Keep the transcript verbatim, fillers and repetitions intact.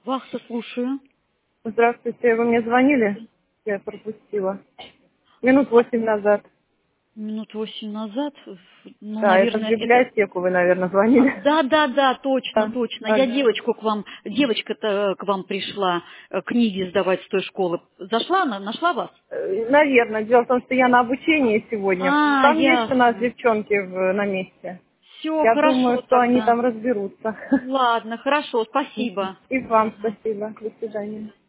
Вахта, слушаю. Здравствуйте, вы мне звонили? Я пропустила. Минут восемь назад. Минут восемь назад, ну, Да, это в наверное, это... библиотеку вы, наверное, А, звонили. Да, да, да, точно, Да. точно. Я Ага. девочку к вам, девочка-то к вам пришла э, книги сдавать с той школы. Зашла она, нашла вас? Э, Наверное. Дело в том, что я на обучении сегодня. А, Там есть у нас ясно. девчонки в- на месте. Все, Я думаю, хорошо что они тогда. там разберутся. Ладно, хорошо, спасибо. И вам Ага. спасибо. До свидания.